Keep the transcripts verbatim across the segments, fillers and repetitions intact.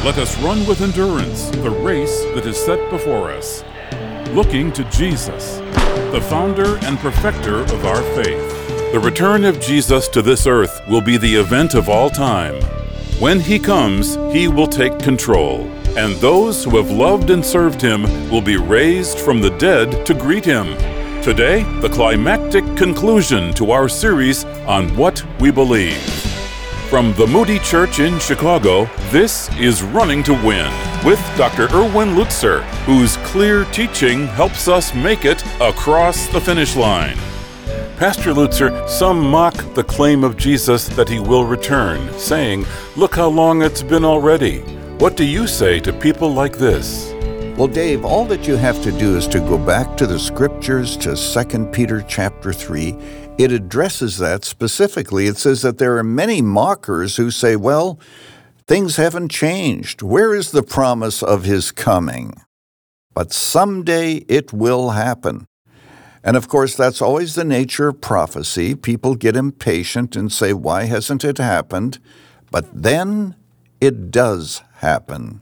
Let us run with endurance the race that is set before us, looking to Jesus, the founder and perfecter of our faith. The return of Jesus to this earth will be the event of all time. When he comes, he will take control, and those who have loved and served him will be raised from the dead to greet him. Today, the climactic conclusion to our series on what we believe. From the Moody Church in Chicago, this is Running to Win with Doctor Erwin Lutzer, whose clear teaching helps us make it across the finish line. Pastor Lutzer, some mock the claim of Jesus that he will return, saying, "Look how long it's been already." What do you say to people like this? Well, Dave, all that you have to do is to go back to the scriptures, to Second Peter chapter three. It addresses that specifically. It says that there are many mockers who say, well, things haven't changed. Where is the promise of his coming? But someday it will happen. And of course, that's always the nature of prophecy. People get impatient and say, why hasn't it happened? But then it does happen.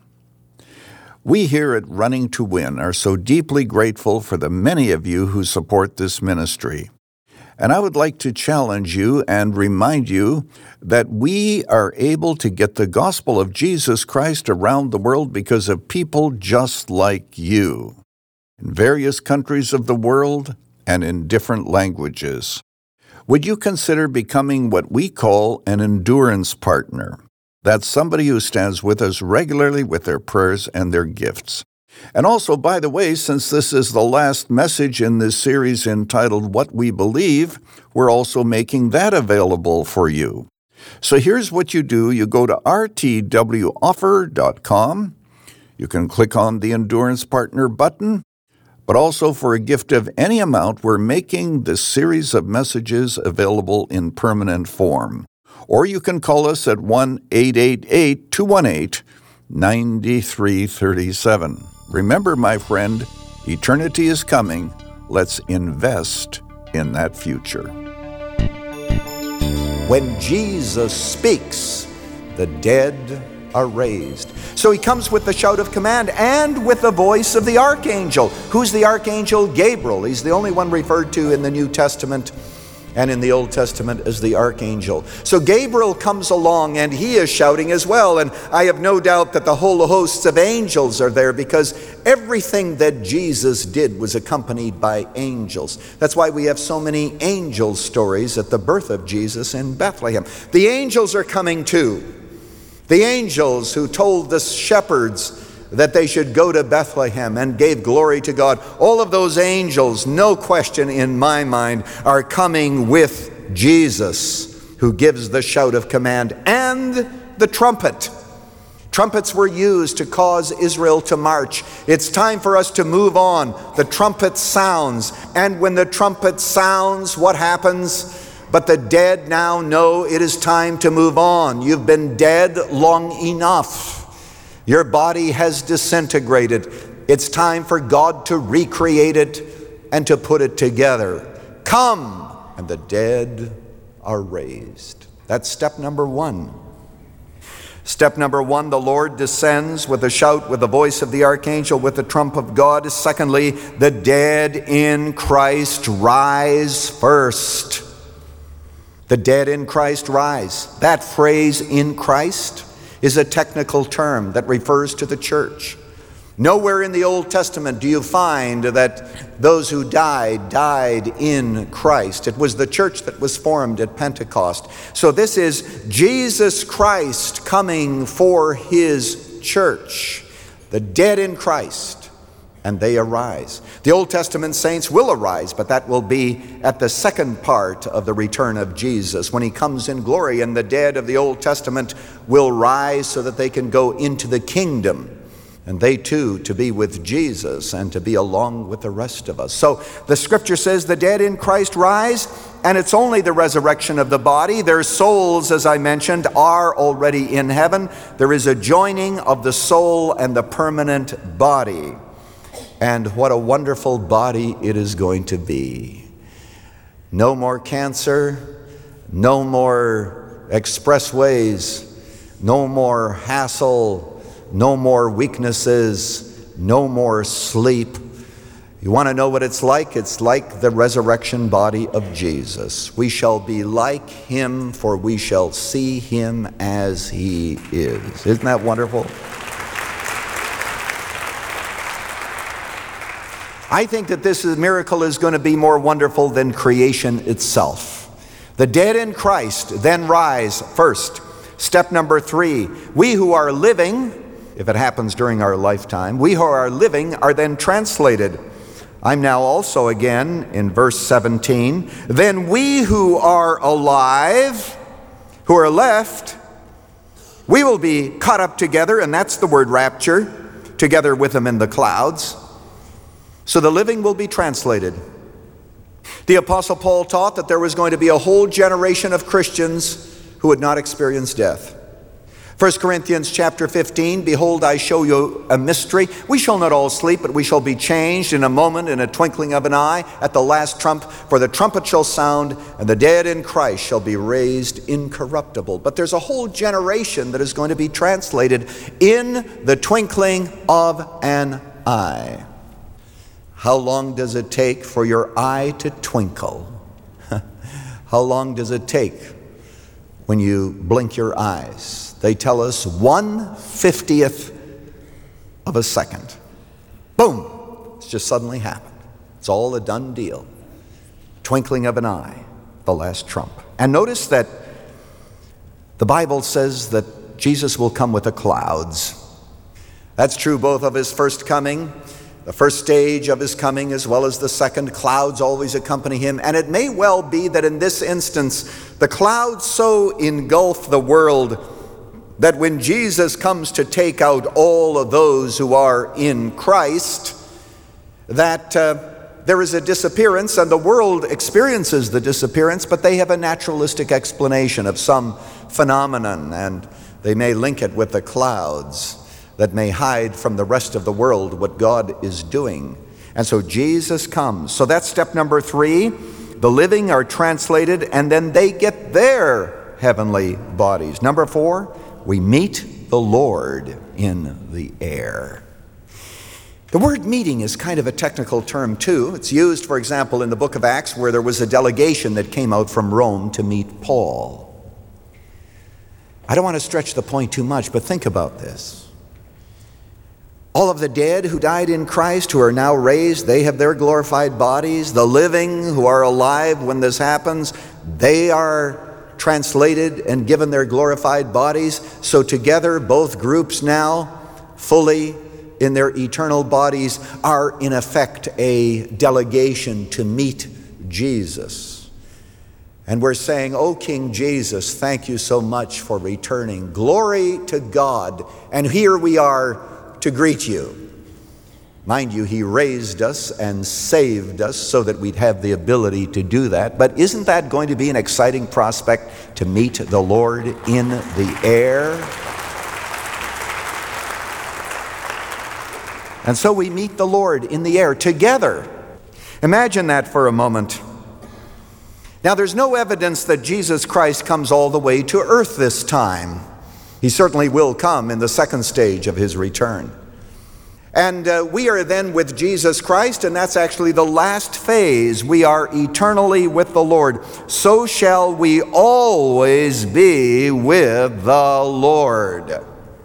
We here at Running to Win are so deeply grateful for the many of you who support this ministry. And I would like to challenge you and remind you that we are able to get the gospel of Jesus Christ around the world because of people just like you, in various countries of the world and in different languages. Would you consider becoming what we call an endurance partner? That's somebody who stands with us regularly with their prayers and their gifts. And also, by the way, since this is the last message in this series entitled What We Believe, we're also making that available for you. So here's what you do. You go to r t w offer dot com. You can click on the Endurance Partner button. But also for a gift of any amount, we're making this series of messages available in permanent form. Or you can call us at one eight eight eight, two one eight, nine three three seven. Remember, my friend, eternity is coming. Let's invest in that future. When Jesus speaks, the dead are raised. So he comes with the shout of command and with the voice of the archangel. Who's the archangel? Gabriel. He's the only one referred to in the New Testament and in the Old Testament as the archangel. So Gabriel comes along and he is shouting as well. And I have no doubt that the whole hosts of angels are there because everything that Jesus did was accompanied by angels. That's why we have so many angel stories at the birth of Jesus in Bethlehem. The angels are coming too. The angels who told the shepherds that they should go to Bethlehem and gave glory to God. All of those angels, no question in my mind, are coming with Jesus, who gives the shout of command and the trumpet. Trumpets were used to cause Israel to march. It's time for us to move on. The trumpet sounds, and when the trumpet sounds, what happens? But the dead now know it is time to move on. You've been dead long enough. Your body has disintegrated. It's time for God to recreate it and to put it together. Come, and the dead are raised. That's step number one. Step number one, the Lord descends with a shout, with the voice of the archangel, with the trump of God. Secondly, the dead in Christ rise first. The dead in Christ rise. That phrase, in Christ, is a technical term that refers to the church. Nowhere in the Old Testament do you find that those who died, died in Christ. It was the church that was formed at Pentecost. So this is Jesus Christ coming for his church. The dead in Christ, and they arise. The Old Testament saints will arise, but that will be at the second part of the return of Jesus, when he comes in glory, and the dead of the Old Testament will rise so that they can go into the kingdom, and they too to be with Jesus and to be along with the rest of us. So the scripture says the dead in Christ rise, and it's only the resurrection of the body. Their souls, as I mentioned, are already in heaven. There is a joining of the soul and the permanent body. And what a wonderful body it is going to be. No more cancer, no more expressways, no more hassle, no more weaknesses, no more sleep. You want to know what it's like? It's like the resurrection body of Jesus. We shall be like him, for we shall see him as he is. Isn't that wonderful? I think that this miracle is going to be more wonderful than creation itself. The dead in Christ then rise first. Step number three, we who are living, if it happens during our lifetime, we who are living are then translated. I'm now also again in verse seventeen. Then we who are alive, who are left, we will be caught up together, and that's the word rapture, together with them in the clouds. So the living will be translated. The Apostle Paul taught that there was going to be a whole generation of Christians who would not experience death. First Corinthians chapter fifteen, behold, I show you a mystery. We shall not all sleep, but we shall be changed in a moment, in a twinkling of an eye, at the last trump. For the trumpet shall sound, and the dead in Christ shall be raised incorruptible. But there's a whole generation that is going to be translated in the twinkling of an eye. How long does it take for your eye to twinkle? How long does it take when you blink your eyes? They tell us one fiftieth of a second. Boom! It's just suddenly happened. It's all a done deal. Twinkling of an eye, the last trump. And notice that the Bible says that Jesus will come with the clouds. That's true both of his first coming, the first stage of his coming, as well as the second. Clouds always accompany him. And it may well be that in this instance, the clouds so engulf the world that when Jesus comes to take out all of those who are in Christ, that uh, there is a disappearance, and the world experiences the disappearance, but they have a naturalistic explanation of some phenomenon, and they may link it with the clouds that may hide from the rest of the world what God is doing. And so Jesus comes. So that's step number three. The living are translated, and then they get their heavenly bodies. Number four, we meet the Lord in the air. The word meeting is kind of a technical term too. It's used, for example, in the book of Acts, where there was a delegation that came out from Rome to meet Paul. I don't want to stretch the point too much, but think about this. All of the dead who died in Christ, who are now raised, they have their glorified bodies. The living who are alive when this happens, they are translated and given their glorified bodies. So together, both groups now, fully in their eternal bodies, are in effect a delegation to meet Jesus. And we're saying, "Oh, King Jesus, thank you so much for returning. Glory to God." And here we are to greet you. Mind you, he raised us and saved us so that we'd have the ability to do that. But isn't that going to be an exciting prospect, to meet the Lord in the air? And so we meet the Lord in the air together. Imagine that for a moment. Now, there's no evidence that Jesus Christ comes all the way to earth this time. He certainly will come in the second stage of his return. And uh, we are then with Jesus Christ, and that's actually the last phase. We are eternally with the Lord. So shall we always be with the Lord.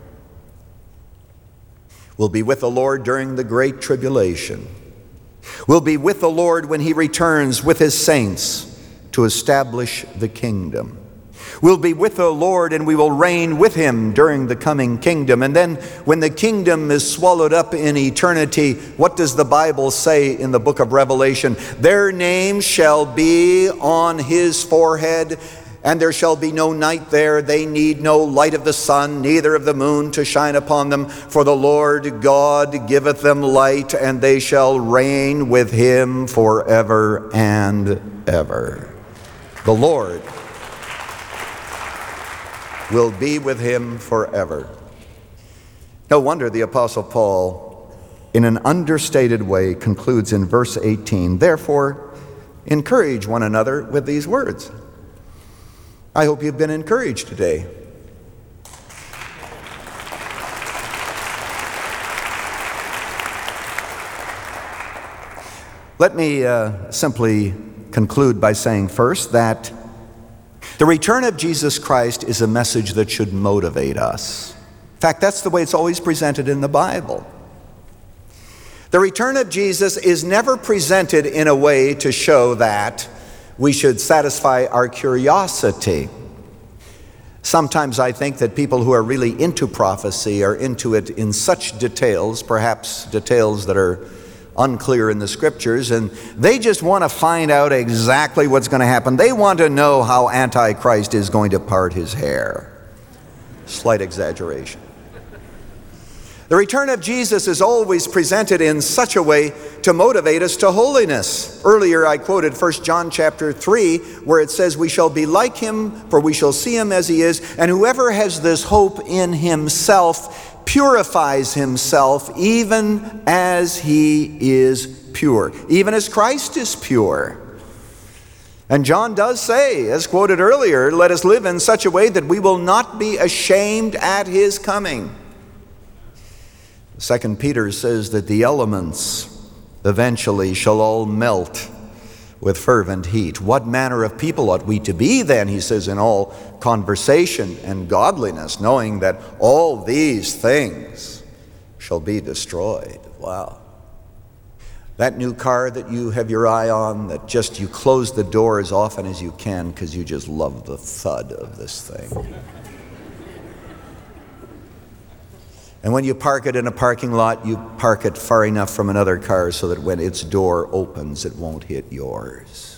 We'll be with the Lord during the great tribulation. We'll be with the Lord when he returns with his saints to establish the kingdom. We'll be with the Lord, and we will reign with him during the coming kingdom. And then when the kingdom is swallowed up in eternity, what does the Bible say in the book of Revelation? Their names shall be on his forehead, and there shall be no night there. They need no light of the sun, neither of the moon to shine upon them. For the Lord God giveth them light, and they shall reign with him forever and ever. The Lord will be with him forever. No wonder the Apostle Paul, in an understated way, concludes in verse eighteen, "Therefore, encourage one another with these words." I hope you've been encouraged today. Let me uh, simply conclude by saying first that the return of Jesus Christ is a message that should motivate us. In fact, that's the way it's always presented in the Bible. The return of Jesus is never presented in a way to show that we should satisfy our curiosity. Sometimes I think that people who are really into prophecy are into it in such details, perhaps details that are unclear in the scriptures, and they just want to find out exactly what's going to happen. They want to know how Antichrist is going to part his hair. Slight exaggeration. The return of Jesus is always presented in such a way to motivate us to holiness. Earlier I quoted First John chapter three, where it says, "We shall be like him, for we shall see him as he is. And whoever has this hope in himself purifies himself even as he is pure," even as Christ is pure. And John does say, as quoted earlier, "Let us live in such a way that we will not be ashamed at his coming." Second Peter says that the elements eventually shall all melt with fervent heat. What manner of people ought we to be then, he says, in all conversation and godliness, knowing that all these things shall be destroyed. Wow. That new car that you have your eye on, that just you close the door as often as you can because you just love the thud of this thing. And when you park it in a parking lot, you park it far enough from another car so that when its door opens, it won't hit yours.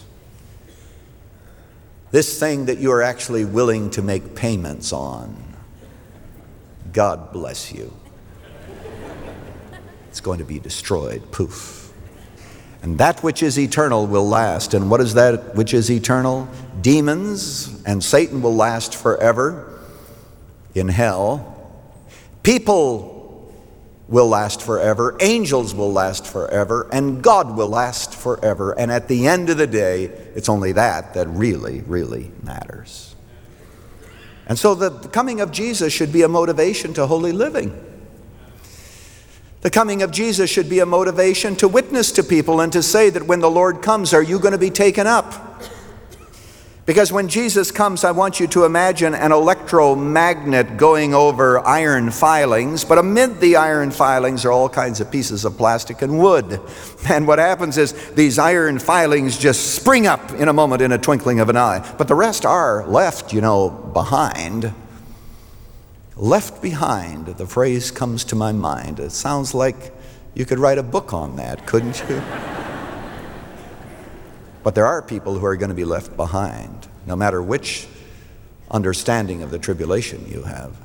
This thing that you are actually willing to make payments on, God bless you. It's going to be destroyed, poof. And that which is eternal will last. And what is that which is eternal? Demons and Satan will last forever in hell. People will last forever, angels will last forever, and God will last forever. And at the end of the day, it's only that that really, really matters. And so the coming of Jesus should be a motivation to holy living. The coming of Jesus should be a motivation to witness to people and to say that when the Lord comes, are you going to be taken up? Because when Jesus comes, I want you to imagine an electromagnet going over iron filings, but amid the iron filings are all kinds of pieces of plastic and wood. And what happens is these iron filings just spring up in a moment, in a twinkling of an eye. But the rest are left, you know, behind. Left behind, the phrase comes to my mind. It sounds like you could write a book on that, couldn't you? But there are people who are going to be left behind, no matter which understanding of the tribulation you have.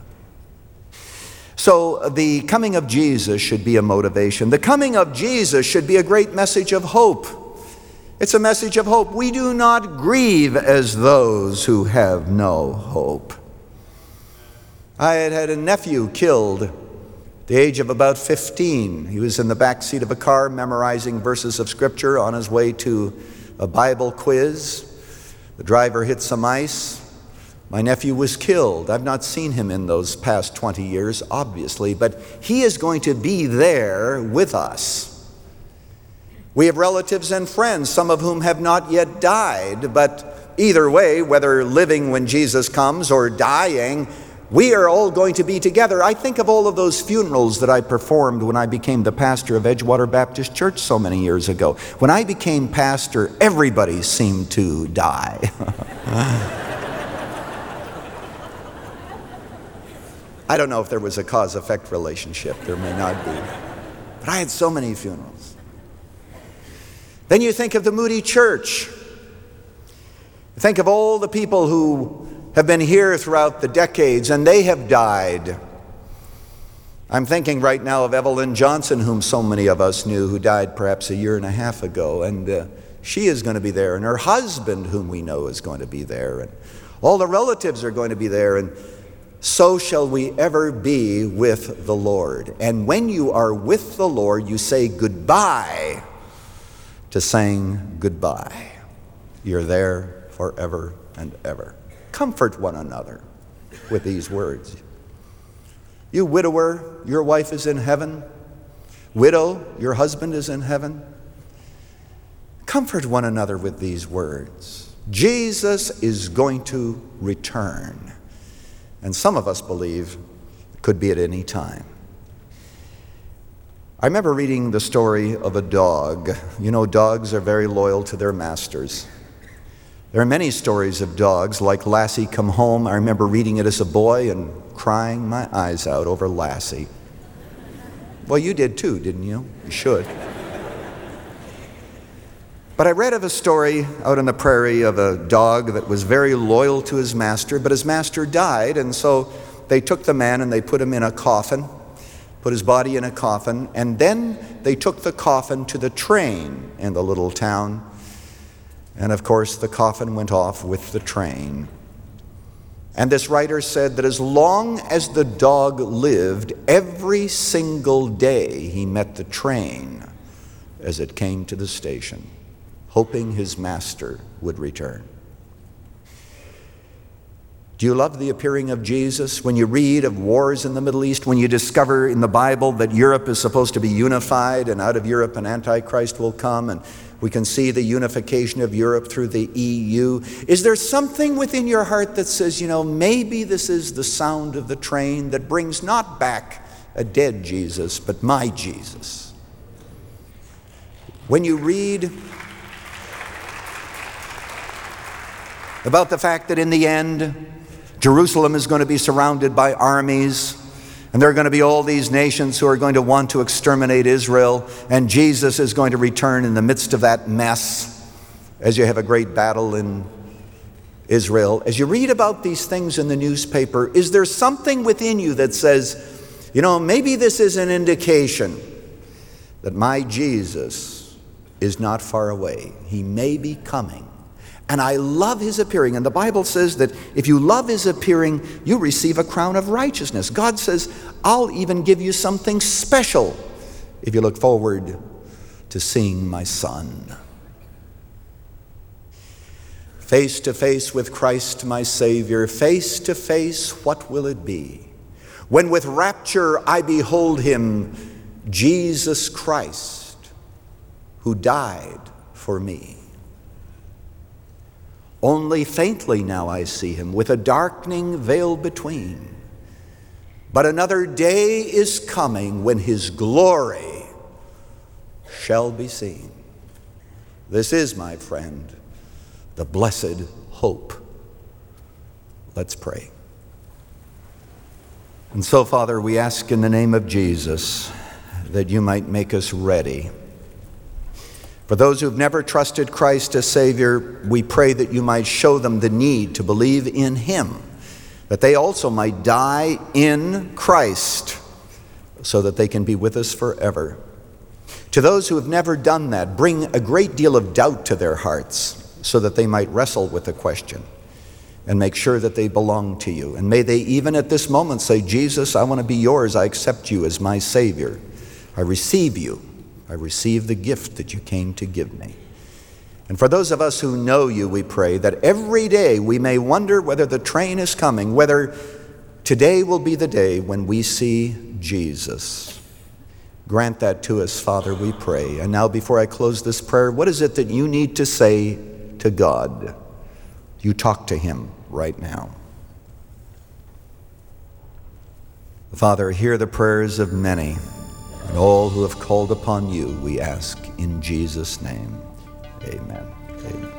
So the coming of Jesus should be a motivation. The coming of Jesus should be a great message of hope. It's a message of hope. We do not grieve as those who have no hope. I had had a nephew killed at the age of about fifteen. He was in the back seat of a car memorizing verses of Scripture on his way to a Bible quiz. The driver hit some ice. My nephew was killed. I've not seen him in those past twenty years, obviously, but he is going to be there with us. We have relatives and friends, some of whom have not yet died, but either way, whether living when Jesus comes or dying, we are all going to be together. I think of all of those funerals that I performed when I became the pastor of Edgewater Baptist Church so many years ago. When I became pastor, everybody seemed to die. I don't know if there was a cause-effect relationship. There may not be. But I had so many funerals. Then you think of the Moody Church. Think of all the people who have been here throughout the decades, and they have died. I'm thinking right now of Evelyn Johnson, whom so many of us knew, who died perhaps a year and a half ago, and uh, she is going to be there, and her husband, whom we know, is going to be there, and all the relatives are going to be there, and so shall we ever be with the Lord. And when you are with the Lord, you say goodbye to saying goodbye. You're there forever and ever. Comfort one another with these words. You widower, your wife is in heaven. Widow, your husband is in heaven. Comfort one another with these words. Jesus is going to return. And some of us believe it could be at any time. I remember reading the story of a dog. You know, dogs are very loyal to their masters. There are many stories of dogs, like Lassie Come Home. I remember reading it as a boy and crying my eyes out over Lassie. Well, you did too, didn't you? You should. But I read of a story out on the prairie of a dog that was very loyal to his master, but his master died, and so they took the man and they put him in a coffin, put his body in a coffin, and then they took the coffin to the train in the little town. And of course, the coffin went off with the train. And this writer said that as long as the dog lived, every single day he met the train as it came to the station, hoping his master would return. Do you love the appearing of Jesus? When you read of wars in the Middle East, when you discover in the Bible that Europe is supposed to be unified and out of Europe an Antichrist will come, and we can see the unification of Europe through the E U, is there something within your heart that says, you know, maybe this is the sound of the train that brings not back a dead Jesus, but my Jesus? When you read about the fact that in the end, Jerusalem is going to be surrounded by armies, and there are going to be all these nations who are going to want to exterminate Israel, and Jesus is going to return in the midst of that mess as you have a great battle in Israel. As you read about these things in the newspaper, is there something within you that says, you know, maybe this is an indication that my Jesus is not far away. He may be coming. And I love his appearing. And the Bible says that if you love his appearing, you receive a crown of righteousness. God says, I'll even give you something special if you look forward to seeing my Son. Face to face with Christ, my Savior, face to face, what will it be? When with rapture I behold him, Jesus Christ, who died for me. Only faintly now I see him, with a darkening veil between. But another day is coming when his glory shall be seen. This is, my friend, the blessed hope. Let's pray. And so, Father, we ask in the name of Jesus that you might make us ready. For those who've never trusted Christ as Savior, we pray that you might show them the need to believe in him, that they also might die in Christ so that they can be with us forever. To those who have never done that, bring a great deal of doubt to their hearts so that they might wrestle with the question and make sure that they belong to you. And may they even at this moment say, Jesus, I want to be yours. I accept you as my Savior. I receive you. I receive the gift that you came to give me. And for those of us who know you, we pray that every day we may wonder whether the train is coming, whether today will be the day when we see Jesus. Grant that to us, Father, we pray. And now before I close this prayer, what is it that you need to say to God? You talk to him right now. Father, hear the prayers of many. And all who have called upon you, we ask in Jesus' name. Amen. Amen.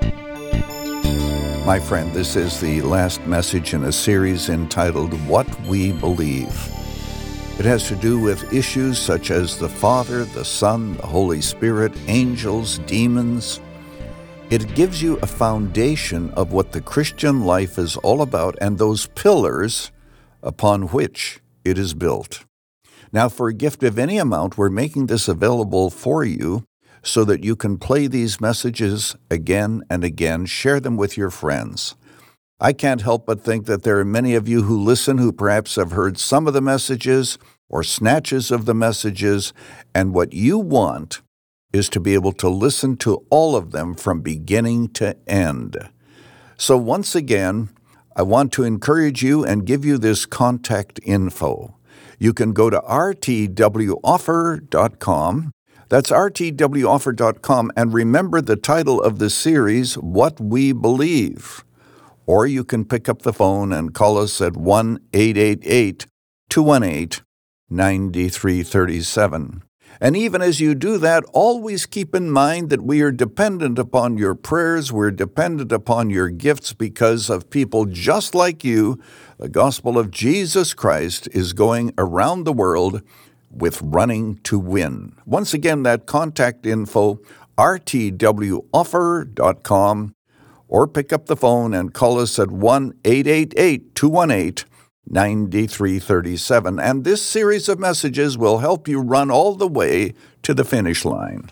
My friend, this is the last message in a series entitled What We Believe. It has to do with issues such as the Father, the Son, the Holy Spirit, angels, demons. It gives you a foundation of what the Christian life is all about and those pillars upon which it is built. Now, for a gift of any amount, we're making this available for you so that you can play these messages again and again, share them with your friends. I can't help but think that there are many of you who listen who perhaps have heard some of the messages or snatches of the messages, and what you want is to be able to listen to all of them from beginning to end. So once again, I want to encourage you and give you this contact info. You can go to r t w offer dot com. That's R T W offer dot com, and remember the title of the series, What We Believe. Or you can pick up the phone and call us at one eight eight eight, two one eight, nine three three seven. And even as you do that, always keep in mind that we are dependent upon your prayers, we're dependent upon your gifts because of people just like you. The gospel of Jesus Christ is going around the world with Running to Win. Once again, that contact info, R T W offer dot com, or pick up the phone and call us at one eight eight eight, two one eight, nine three three seven. And this series of messages will help you run all the way to the finish line.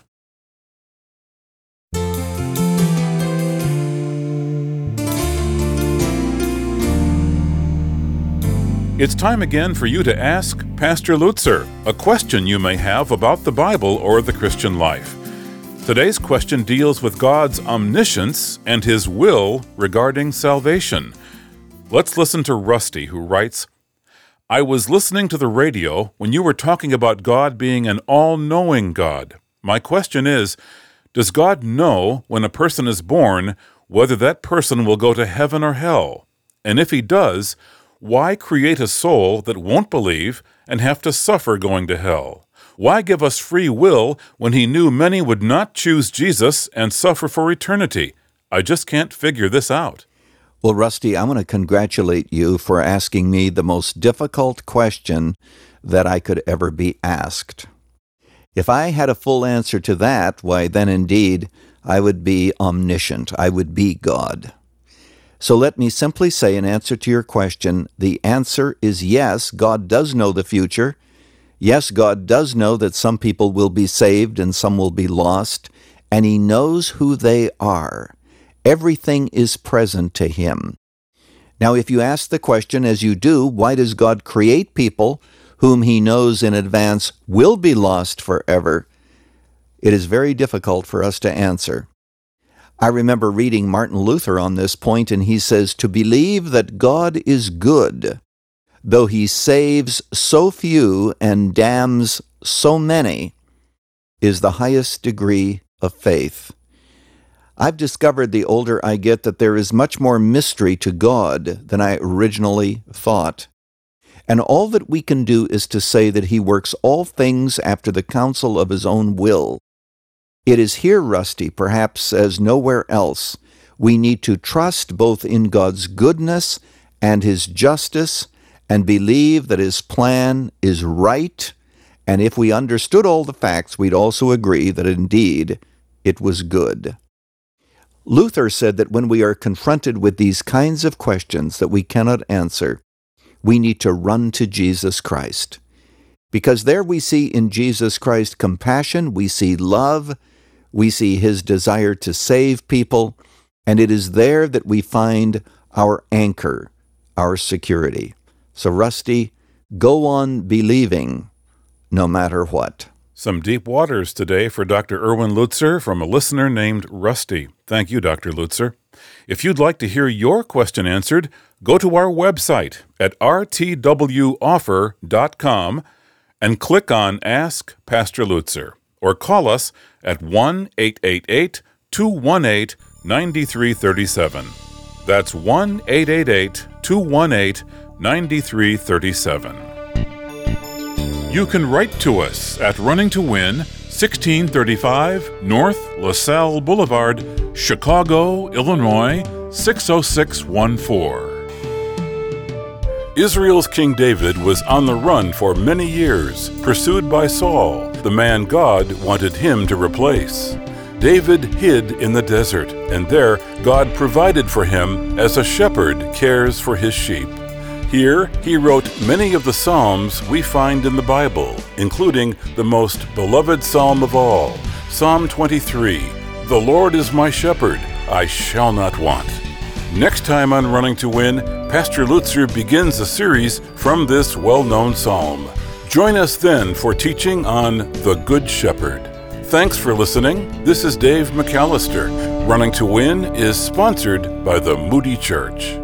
It's time again for you to ask Pastor Lutzer a question you may have about the Bible or the Christian life. Today's question deals with God's omniscience and His will regarding salvation. Let's listen to Rusty, who writes, I was listening to the radio when you were talking about God being an all-knowing God. My question is, does God know when a person is born whether that person will go to heaven or hell? And if He does, why create a soul that won't believe and have to suffer going to hell? Why give us free will when He knew many would not choose Jesus and suffer for eternity? I just can't figure this out. Well, Rusty, I want to congratulate you for asking me the most difficult question that I could ever be asked. If I had a full answer to that, why then indeed I would be omniscient. I would be God. So let me simply say in answer to your question, the answer is yes, God does know the future. Yes, God does know that some people will be saved and some will be lost, and He knows who they are. Everything is present to Him. Now, if you ask the question, as you do, why does God create people whom He knows in advance will be lost forever? It is very difficult for us to answer. I remember reading Martin Luther on this point, and he says, to believe that God is good, though He saves so few and damns so many, is the highest degree of faith. I've discovered the older I get that there is much more mystery to God than I originally thought. And all that we can do is to say that He works all things after the counsel of His own will. It is here, Rusty, perhaps as nowhere else, we need to trust both in God's goodness and His justice and believe that His plan is right. And if we understood all the facts, we'd also agree that indeed it was good. Luther said that when we are confronted with these kinds of questions that we cannot answer, we need to run to Jesus Christ. Because there we see in Jesus Christ compassion, we see love, we see His desire to save people, and it is there that we find our anchor, our security. So, Rusty, go on believing no matter what. Some deep waters today for Doctor Erwin Lutzer from a listener named Rusty. Thank you, Doctor Lutzer. If you'd like to hear your question answered, go to our website at R T W offer dot com and click on Ask Pastor Lutzer, or call us at one eight eight eight, two one eight, nine three three seven. That's one eight eight eight, two one eight, nine three three seven. You can write to us at Running to Win, sixteen thirty-five North LaSalle Boulevard, Chicago, Illinois, six oh six one four. Israel's King David was on the run for many years, pursued by Saul, the man God wanted him to replace. David hid in the desert, and there God provided for him as a shepherd cares for his sheep. Here, he wrote many of the Psalms we find in the Bible, including the most beloved Psalm of all, Psalm twenty-three, "The Lord is my shepherd, I shall not want." Next time on Running to Win, Pastor Lutzer begins a series from this well-known psalm. Join us then for teaching on the Good Shepherd. Thanks for listening. This is Dave McAllister. Running to Win is sponsored by the Moody Church.